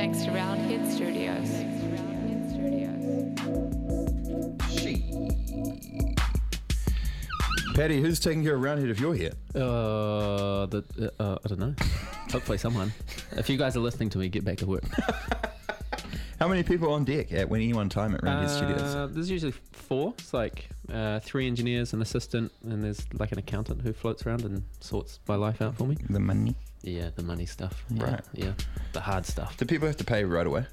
next to Roundhead Studios. Paddy, who's taking care of Roundhead if you're here? I don't know. Hopefully someone. If you guys are listening to me, get back to work. How many people on deck at any one time at Roundhead Studios? There's usually 4. It's like 3 engineers, an assistant, and there's like an accountant who floats around and sorts my life out for me. The money. Yeah, the money stuff. Yeah, Right. Yeah, the hard stuff. Do people have to pay right away?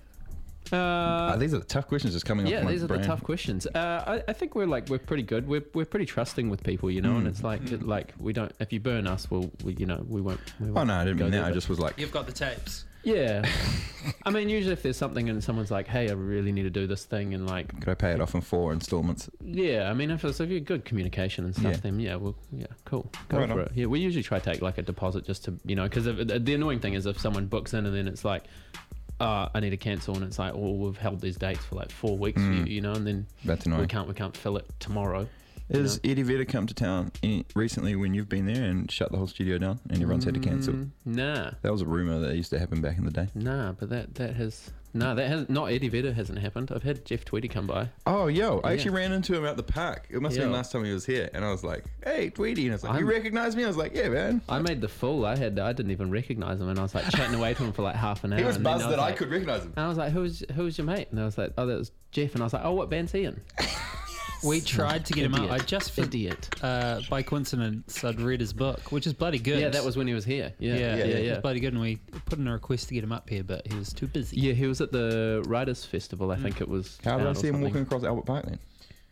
These are the tough questions just coming off my brain. Yeah, these are the tough questions. I think we're pretty good. We're pretty trusting with people, you know, and it's like we don't. If you burn us, we won't. Oh no, I didn't mean that. I just was like, You've got the tapes. Yeah. I mean, usually if there's something and someone's like, hey, I really need to do this thing, and like, could I pay it off in 4 installments? yeah, I mean, if you're good communication and stuff, Yeah. then cool, go Right for on. it. Yeah, we usually try to take like a deposit just to, you know, because the annoying thing is if someone books in and then it's like, I need to cancel, and it's like, well, we've held these dates for like 4 weeks for you, you know, and then That's annoying. we can't fill it tomorrow. Has Eddie Vedder come to town recently when you've been there and shut the whole studio down and everyone's had to cancel? Nah, That was a rumour that used to happen back in the day. but that has not Eddie Vedder hasn't happened. I've had Jeff Tweedy come by. Oh, yo, I Yeah. actually ran into him at the park. It must have been Yeah. last time he was here. And I was like, hey, Tweedy. And I was like, you recognize me? I was like, yeah, man. I made the fool. I didn't even recognize him, and I was like chatting away to him for like half an hour. He was and then buzzed that I like- could recognize him. And I was like, who's your mate? And I was like, oh, that was Jeff. And I was like, oh, what band's he in? We tried to get him up. I just for, Idiot. by coincidence, I'd read his book, which is bloody good. Yeah, that was when he was here. Yeah. It was bloody good, and we put in a request to get him up here, but he was too busy. Yeah, he was at the Writers' Festival, I think it was. How did I out or see him something. walking across Albert Park then?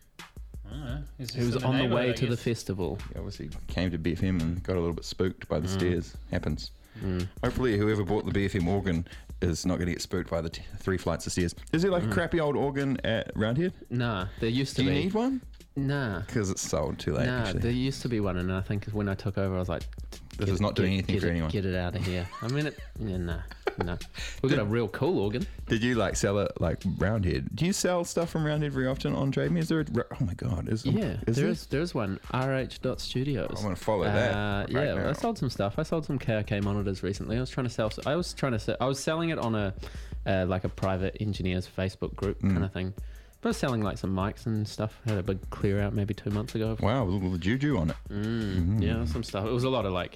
I don't know. He was on the way to the festival. He obviously came to BFM and got a little bit spooked by the stairs. Happens. Hopefully whoever bought the BFM organ is not going to get spooked by the 3 flights of stairs. Is there like a crappy old organ at Roundhead? Nah, there used to Do be. you need one? Nah. Because it's sold too late, Nah, actually. there used to be one, and I think when I took over, I was like, This is not doing anything for anyone. Get it out of here. I mean, nah. We've got a real cool organ. Did you like sell it like Roundhead? Do you sell stuff from Roundhead very often on Trade Me? Is there oh my god, is There's one, rh.studios. I want to follow that. Yeah, I sold some stuff. I sold some KRK monitors recently. I was selling it on a like a private engineers Facebook group kind of thing. But I was selling like some mics and stuff. Had a big clear out maybe 2 months ago. Wow, with a little juju on it. Yeah, some stuff. It was a lot of like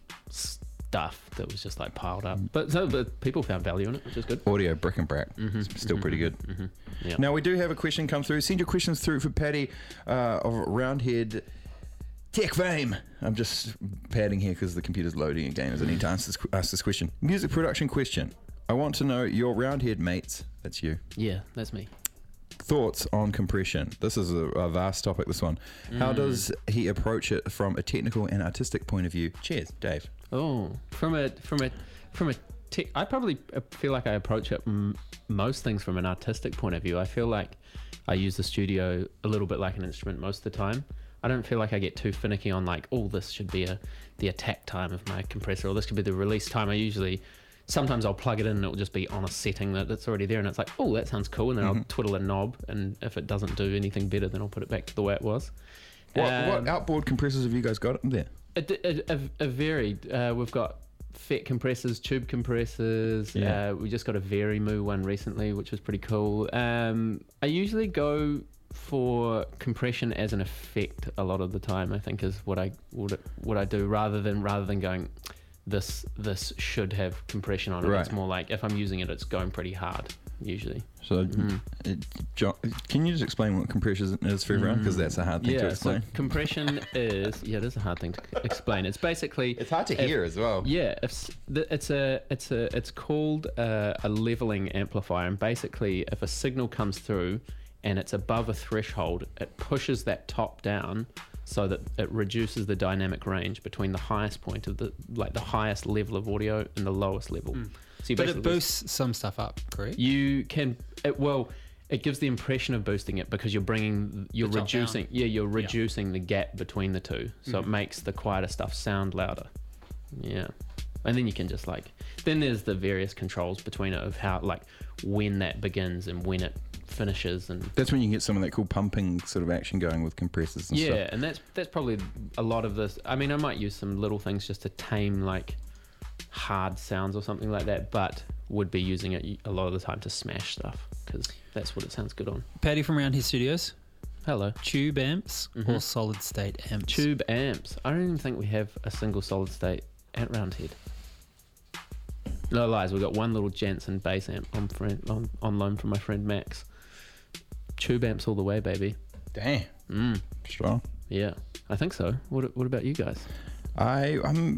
stuff that was just like piled up. But people found value in it, which is good. Audio brick and brack. It's still pretty good. Yeah. Now we do have a question come through. Send your questions through for Paddy of Roundhead Tech Fame. I'm just padding here because the computer's loading again as I need to ask this question. Music production question. I want to know your Roundhead mates, that's you, Yeah, that's me. thoughts on compression. This is a vast topic, this one. How does he approach it from a technical and artistic point of view? Cheers, Dave. Oh, from a tech, I probably feel like I approach it most things from an artistic point of view. I feel like I use the studio a little bit like an instrument most of the time. I don't feel like I get too finicky on like, oh, this should be the attack time of my compressor, or this could be the release time. Sometimes I'll plug it in and it'll just be on a setting that's already there, and it's like, oh, that sounds cool, and then I'll twiddle a knob, and if it doesn't do anything better, then I'll put it back to the way it was. What outboard compressors have you guys got there? A varied. We've got FET compressors, tube compressors. Yeah. We just got a Verimoo one recently, which was pretty cool. I usually go for compression as an effect a lot of the time, I think, is what I do, rather than going, this should have compression on it. Right. It's more like if I'm using it, it's going pretty hard usually. So, John, can you just explain what compression is for everyone? Because that's a hard thing to explain. So compression is it is a hard thing to explain. It's basically It's hard to hear as well. Yeah, it's called a leveling amplifier, and basically, if a signal comes through and it's above a threshold, it pushes that top down so that it reduces the dynamic range between the highest point of the highest level of audio and the lowest level. So you But it basically- boosts some stuff up, correct? You can it gives the impression of boosting it because you're top reducing down. reducing the gap between the two, so it makes the quieter stuff sound louder. Yeah. And then you can just then there's the various controls between it of how when that begins and when it finishes, and That's when you get some of that cool pumping sort of action going with compressors and stuff. and that's probably a lot of this. I mean, I might use some little things just to tame hard sounds or something like that, but would be using it a lot of the time to smash stuff because that's what it sounds good on. Paddy from Roundhead Studios. Hello. Tube amps or solid state amps? Tube amps. I don't even think we have a single solid state at Roundhead. No lies, we've got one little Jansen bass amp on loan from my friend Max. Tube amps all the way, baby. Damn. Strong. Yeah, I think so. What about you guys? I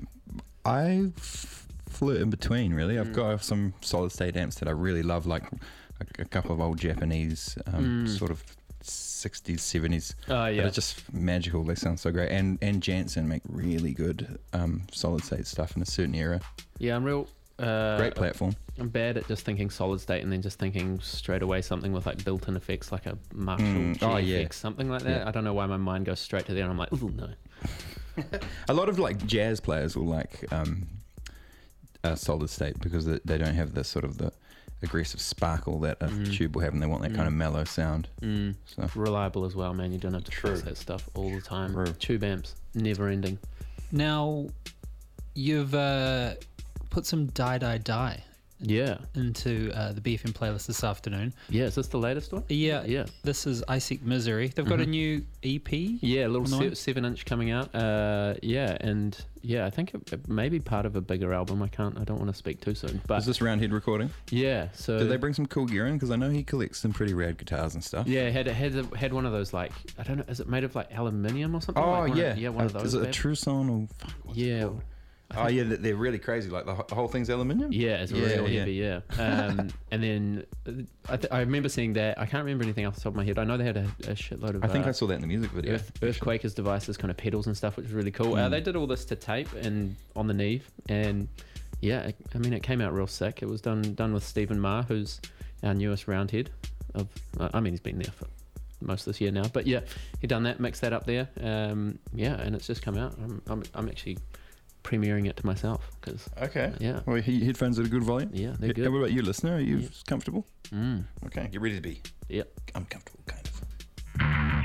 flirt in between, really. I've got some solid state amps that I really love, like a couple of old Japanese sort of 60s, 70s. Oh, yeah. They're just magical. They sound so great. And Jansen make really good solid state stuff in a certain era. Yeah, I'm real... Great platform. I'm bad at just thinking solid state and then just thinking straight away something with like built-in effects like a Marshall GFX, something like that. Yeah. I don't know why my mind goes straight to there and I'm like, ooh, no. A lot of like jazz players will like solid state because they don't have the sort of the aggressive sparkle that a tube will have, and they want that kind of mellow sound. So. Reliable as well, man. You don't have to fix that stuff all the time. Tube amps, never ending. Now, you've put some Die Yeah. into the BFM playlist this afternoon. Yeah, is this the latest one? Yeah. This is I Seek Misery. They've got a new EP. Yeah, a little 7-inch coming out. And I think it may be part of a bigger album. I don't want to speak too soon. But Is this Roundhead recording? yeah, so Did they bring some cool gear in? Because I know he collects some pretty rad guitars and stuff. yeah, had one of those, like, I don't know, is it made of like aluminium or something? Oh, like yeah. One of those. Is it a bad- Truson or... Yeah. Oh, yeah, they're really crazy. Like the whole thing's aluminium? Yeah, it's real heavy, yeah. And then I remember seeing that. I can't remember anything off the top of my head. I know they had a shitload of... I think I saw that in the music video. Earthquakers devices, kind of pedals and stuff, which was really cool. They did all this to tape and on the Neve, and yeah, I mean, it came out real sick. It was done with Stephen Marr, who's our newest Roundhead. He's been there for most of this year now, but yeah, he done that, mixed that up there. And it's just come out. I'm actually premiering it to myself because Okay. Yeah. Well, headphones at a good volume? Yeah, they're good. And what about you, listener? Are you comfortable? Mm. Okay, get ready to be. Yep. Uncomfortable, kind of.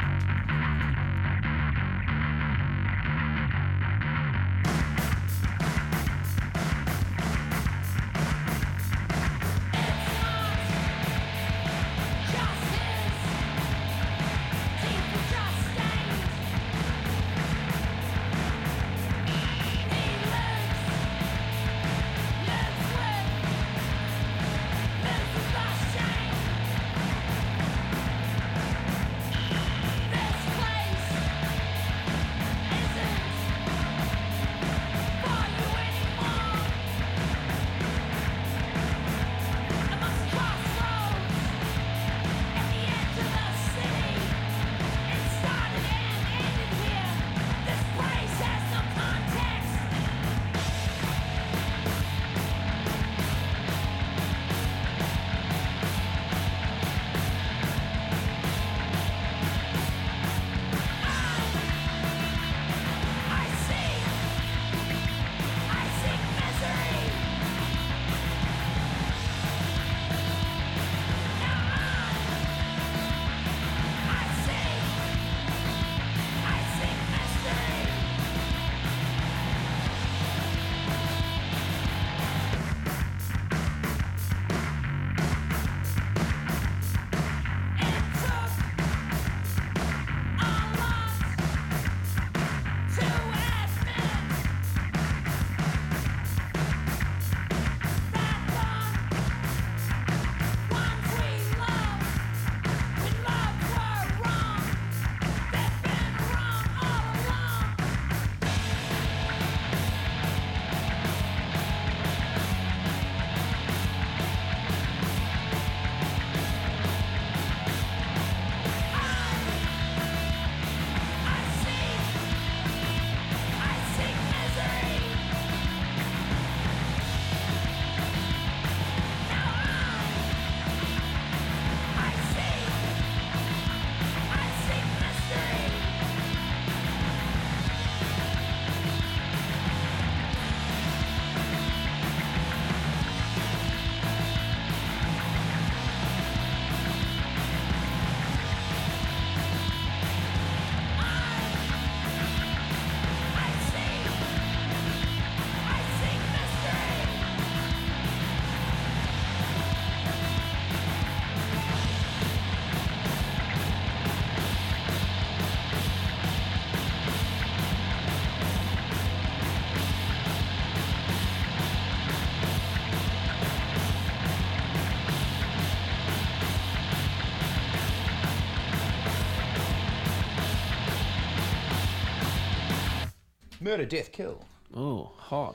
Murder, Death, Kill. Oh, hot.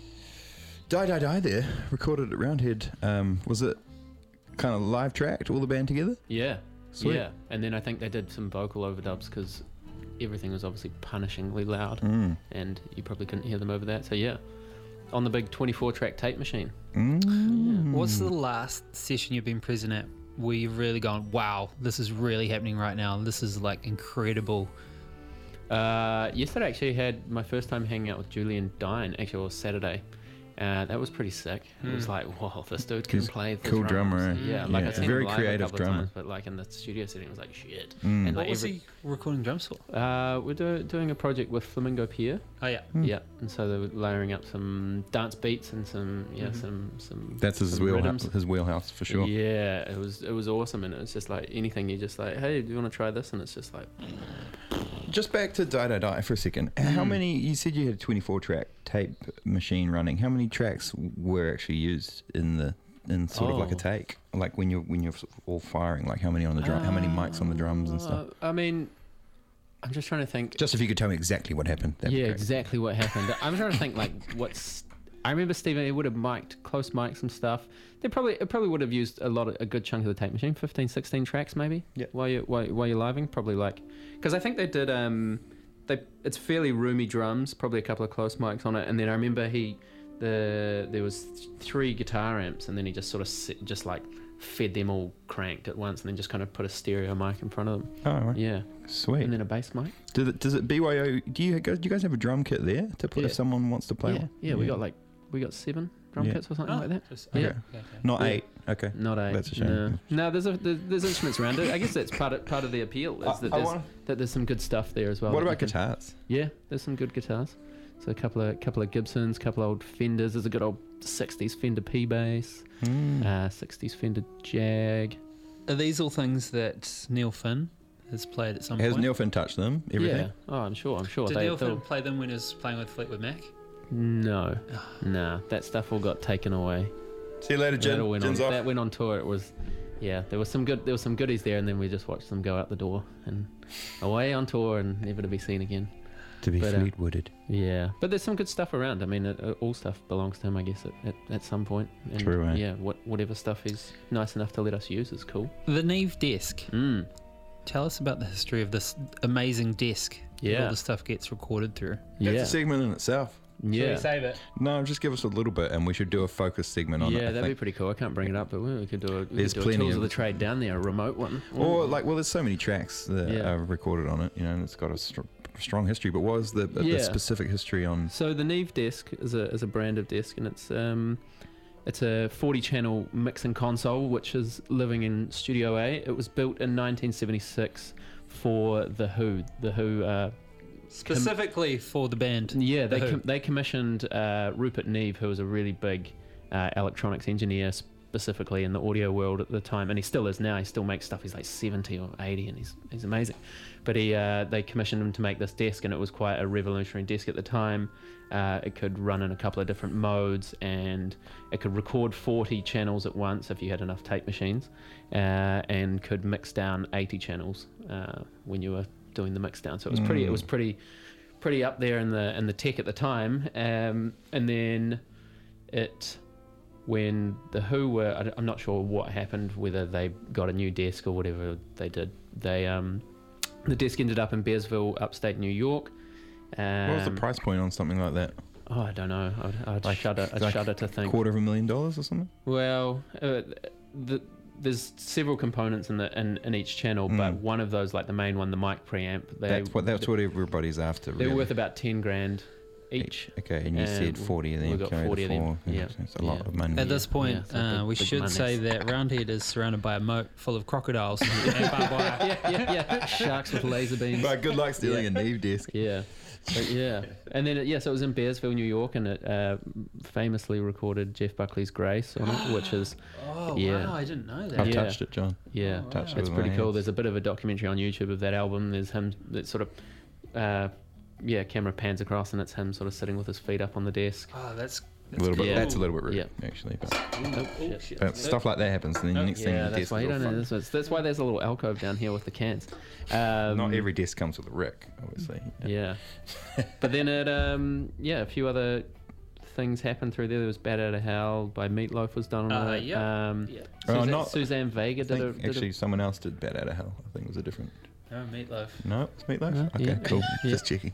Die there, recorded at Roundhead. Was it kind of live tracked, all the band together? Yeah. Sweet. Yeah. And then I think they did some vocal overdubs because everything was obviously punishingly loud, and you probably couldn't hear them over that. So yeah, on the big 24-track tape machine. What's the last session you've been present at where you've really gone, wow, this is really happening right now? This is like incredible. Yesterday, actually, had my first time hanging out with Julian Dine. Actually, it was Saturday. That was pretty sick. It was like, whoa, this dude can He's play the cool drums. drummer, eh? Yeah, like Yeah, I've seen very him live creative a couple drummer. of times, but like in the studio setting, it was like shit. And What like was he recording drums for? we're doing a project with Flamingo Pier. Oh, yeah. Yeah, and so they were layering up some dance beats and some That's his some rhythms. wheelhouse for sure. Yeah, it was awesome, and it was just like anything you just like, hey, do you want to try this? And it's just like, Just back to Die for a second. How many? You said you had a 24-track tape machine running. How many tracks were actually used in sort of like a take? Like when you're all firing, like how many on the drum? How many mics on the drums and stuff? I mean, I'm just trying to think. Just if you could tell me exactly what happened. that'd be Yeah, great. exactly what happened. I'm trying to think like what's. I remember Stephen. He would have close mic'd some stuff. It probably would have used a good chunk of the tape machine, 15, 16 tracks maybe. Yeah. While you're living, probably like, because I think they did. It's fairly roomy drums, probably a couple of close mics on it, and then I remember there was 3 guitar amps, and then he just sort of just like fed them all cranked at once, and then just kind of put a stereo mic in front of them. Oh, right. Yeah. Sweet. And then a bass mic. Does it BYO? Do you guys have a drum kit there to play Yeah. if someone wants to play Yeah. one? Yeah, we got 7 drum Yeah. kits or something like that. Just, Yeah. Okay. Okay. Not Yeah. 8. Okay. Not 8. That's a shame. No, there's instruments around it. I guess that's part of the appeal is that there's some good stuff there as well. What that you about can- guitars? Yeah, there's some good guitars. So a couple of Gibsons, couple of old Fenders. There's a good old 60s Fender P bass, 60s Fender Jag. Are these all things that Neil Finn has played at some Has point? Neil Finn touched them? Everything? Yeah. Oh, I'm sure. Did Neil Finn play them when he was playing with Fleetwood Mac? No, nah. That stuff all got taken away. See you later, That all Jin. went Jin's on. off. That went on tour. It was, yeah. There was some goodies there, and then we just watched them go out the door and away on tour and never to be seen again. To be But, Fleetwooded. Yeah, but there's some good stuff around. I mean, all stuff belongs to him, I guess, at some point. And True, eh? Yeah, whatever stuff he's nice enough to let us use is cool. The Neve desk. Mm. Tell us about the history of this amazing desk. that Yeah. all the stuff gets recorded through. That's Yeah. a segment in itself. Yeah. save it? No, just give us a little bit, and we should do a focus segment on it. Yeah, I that'd be think. pretty cool. I can't bring it up, but we could do There's a plenty Tools of- of the Trade down there, a remote one. Or there's so many tracks that Yeah. are recorded on it. You know, and it's got a strong history. But what was the Yeah. specific history on? So the Neve desk is a brand of desk, and it's a 40-channel mixing console, which is living in Studio A. It was built in 1976 for The Who. The Who. Specifically for the band. Yeah, The Who. they commissioned Rupert Neve, who was a really big electronics engineer, specifically in the audio world at the time, and he still is now. He still makes stuff. He's like 70 or 80, and he's amazing. But they commissioned him to make this desk, and it was quite a revolutionary desk at the time. It could run in a couple of different modes, and it could record 40 channels at once if you had enough tape machines, and could mix down 80 channels when you were doing the mix down. So it was pretty up there in the tech at the time. And then when the Who were, I'm not sure what happened, whether they got a new desk or whatever they did. The desk ended up in Bearsville, upstate New York. What was the price point on something like that? Oh, I don't know. I'd Like- shudder. I'd like shudder to think. $250,000 or something? Well, there's several components in each channel, but one of those, like the main one, the mic preamp, That's what everybody's after. they're really. worth about 10 grand each. Okay, and you said 40, and then we you got carry 40 the of 4. them. Yeah. So it's a lot of money. At this point, Yeah, so we big should money. say that Roundhead is surrounded by a moat full of crocodiles and barbed wire. yeah. Sharks with laser beams. But good luck stealing a Neve desk. Yeah. But yeah. And then, so it was in Bearsville, New York, and it famously recorded Jeff Buckley's Grace on it, which is, Oh, Yeah. wow, I didn't know that. I've Yeah. touched it, John. yeah, Touched it it's with pretty my cool. hands. There's a bit of a documentary on YouTube of that album. There's him that sort of, camera pans across, and it's him sort of sitting with his feet up on the desk. Oh, that's A little bit. Yeah. That's a little bit rude, Yeah. actually. But, Oh, shit. stuff like that happens, and then next thing Yeah, your that's desk why is you all don't know fucked. this. That's why there's a little alcove down here with the cans. Not every desk comes with a rack, obviously. Yeah. But then a few other things happened through there. There was Bad Out of Hell by Meatloaf was done on it. Yeah. Suzanne Vega I think did actually someone else did Bad Out of Hell. I think it was a different. Oh, Meatloaf. No, it's Meatloaf? No, Okay, yeah. cool. Yeah. Just checking.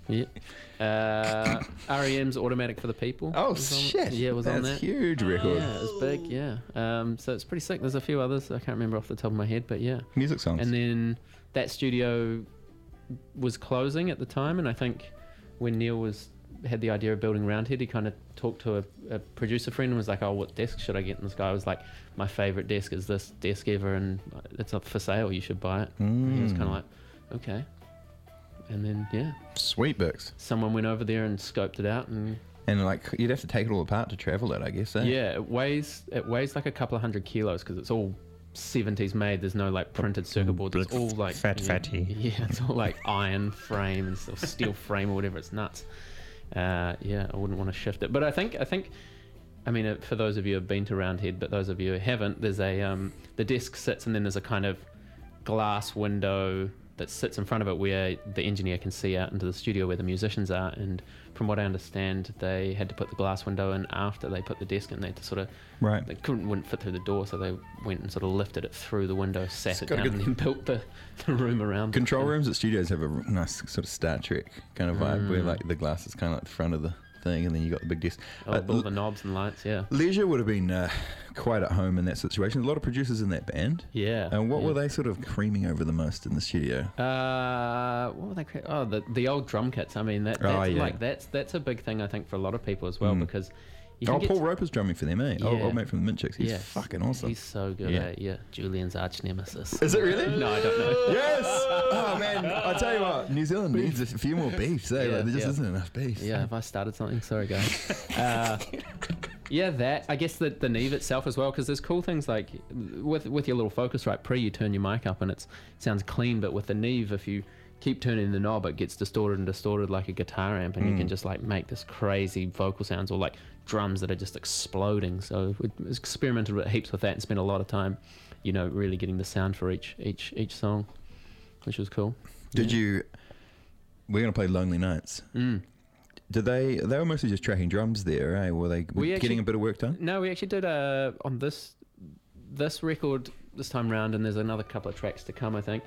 REM's Automatic for the People. Oh, was on- shit. Yeah, it was That's on that. huge record. Yeah, it was big, yeah. So it's pretty sick. There's a few others I can't remember off the top of my head, but yeah. Music songs. And then that studio was closing at the time, and I think when Neil had the idea of building Roundhead, he kind of talked to a producer friend and was like, "Oh, what desk should I get?" And this guy was like, "My favorite desk is this desk ever, and it's up for sale. You should buy it." And he was kind of like, "Okay." And then Sweet books. someone went over there and scoped it out, and And like you'd have to take it all apart to travel it, I guess. Eh? yeah, it weighs like a couple of 100 kilos because it's all 70s made. There's no like printed circuit boards. It's all like fatty. Yeah, it's all like iron frame and stuff, steel frame or whatever. It's nuts. I wouldn't want to shift it, but I think, I mean, for those of you who have been to Roundhead, but those of you who haven't, there's the desk sits and then there's a kind of glass window that sits in front of it where the engineer can see out into the studio where the musicians are. And from what I understand, they had to put the glass window in after they put the desk in. They had to sort of, Right. they wouldn't fit through the door, so they went and sort of lifted it through the window, sat it got a down, good- and then built the room around. Control it. rooms at studios have a nice sort of Star Trek kind of vibe where like the glass is kind of like the front of the thing and then you got the big desk. Oh, all the knobs and lights, yeah. Leisure would have been quite at home in that situation. A lot of producers in that band. Yeah. And what yeah. were they sort of creaming over the most in the studio? What were they? Oh, the old drum kits. I mean, that's like that's a big thing I think for a lot of people as well because. You can get Paul Roper's drumming for them, eh? Yeah. Old mate from the Minchicks. He's Yeah. fucking awesome. He's so good. Yeah. Yeah. Julian's arch nemesis. Is it really? No, I don't know. Yes! Oh man, I tell you what, New Zealand needs a few more beefs, eh? Yeah, Like, there just yeah. isn't enough beef. Yeah, have I started something? Sorry, guys. That I guess the Neve itself as well, because there's cool things like with your little Focusrite Pre, you turn your mic up and it sounds clean, but with the Neve, if you keep turning the knob, it gets distorted like a guitar amp, and you can just like make this crazy vocal sounds or like drums that are just exploding. So we experimented with heaps with that and spent a lot of time, really getting the sound for each song, which was cool. Did you? We're gonna play Lonely Nights. Did they were mostly just tracking drums there, eh? Were they We getting actually- a bit of work done? No, we actually did on this record this time round, and there's another couple of tracks to come, I think.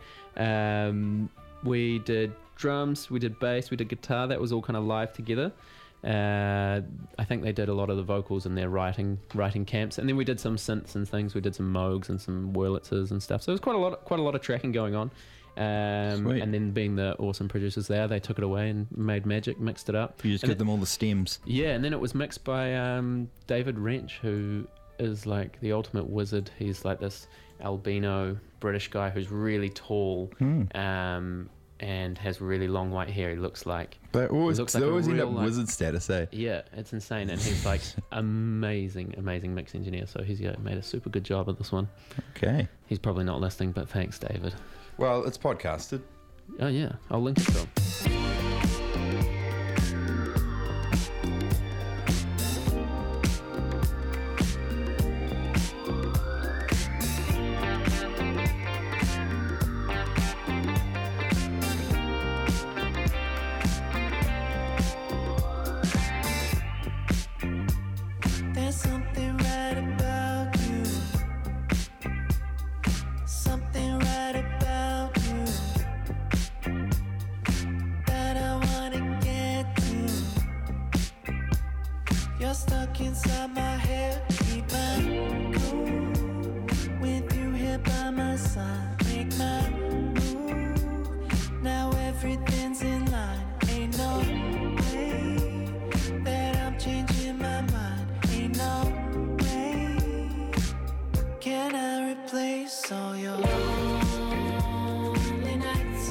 We did drums, we did bass, we did guitar. That was all kind of live together. I think they did a lot of the vocals in their writing camps, and then we did some synths and things. We did some Moogs and some Wurlitzers and stuff. So there's quite a lot of tracking going on. Sweet. And then being the awesome producers they took it away and made magic, mixed it up. You just And give them all the stems. Yeah, and then it was mixed by David Wrench, who is like the ultimate wizard. He's like this albino British guy who's really tall and has really long white hair. He looks like But always, looks they like a always end real, up like- wizard status, eh? yeah, it's insane. And he's like amazing mix engineer. So he's made a super good job of this one. Okay. He's probably not listening, but thanks, David. Well, it's podcasted. Oh yeah, I'll link it to him. There's something right about you. Something right about you that I wanna get to. You're stuck inside my head. Keep my cool with you here by my side. Make my move. Now everything's in line. Ain't no way that I'm changing my mind. Ain't no way can I replace all your lonely nights.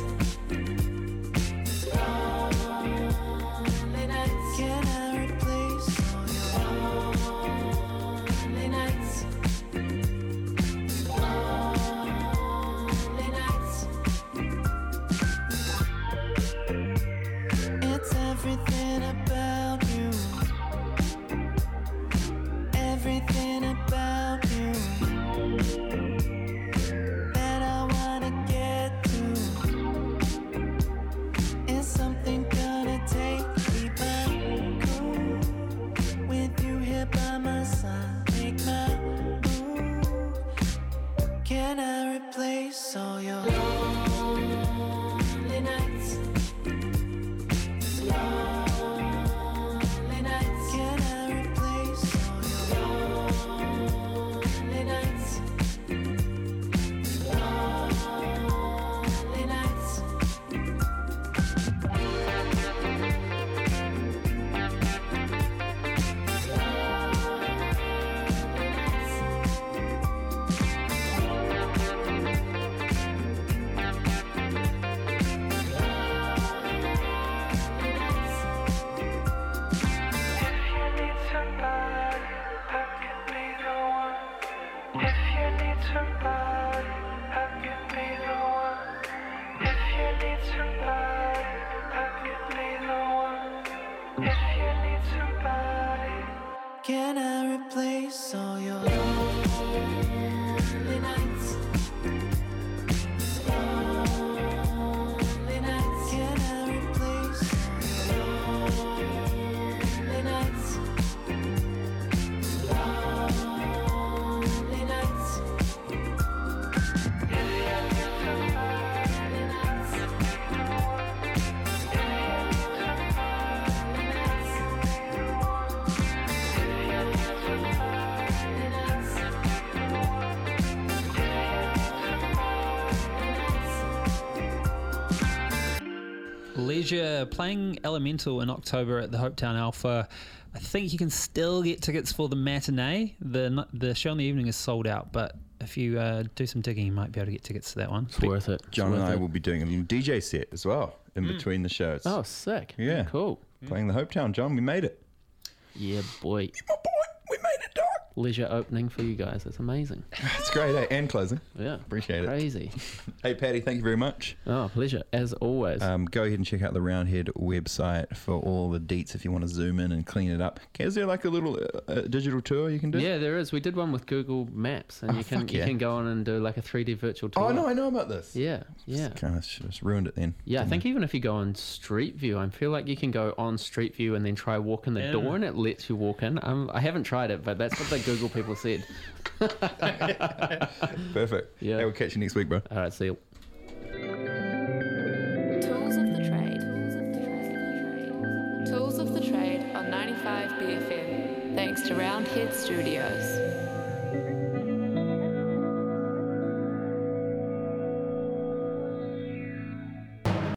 Lonely nights. Can I replace all your lonely nights? Lonely nights. Can I replace all your lonely nights? Lonely nights. Can I replace all your lonely nights? Lonely nights. Leisure playing Elemental in October at the Hopetown Alpha. I think you can still get tickets for the matinee. The show in the evening is sold out, but if you do some digging, you might be able to get tickets to that one. It's worth it. John and I will be doing a little DJ set as well in between the shows. Oh, sick. Yeah. Cool. Playing the Hopetown, John. We made it. Yeah, boy. My boy, we made it, dog. Leisure opening for you guys. It's amazing. It's great, eh? And closing. Yeah. Appreciate it. Crazy. Hey, Patty, thank you very much. Oh, pleasure. As always. Go ahead and check out the Roundhead website for all the deets if you want to zoom in and clean it up. Is there like a little digital tour you can do? Yeah, there is. We did one with Google Maps, and Oh, you can fuck you yeah. can go on and do like a 3D virtual tour. Oh, no, I know about this. Yeah, yeah. Kind of just ruined it then. Yeah, I think even if you go on Street View, I feel like you can go on Street View and then try walk in the door, and it lets you walk in. I haven't tried it, but that's what the Google people said. Perfect. Yeah. Hey, we'll catch you next week, bro. All right, see you. Tools of the Trade. Tools of the Trade on 95 BFM. Thanks to Roundhead Studios.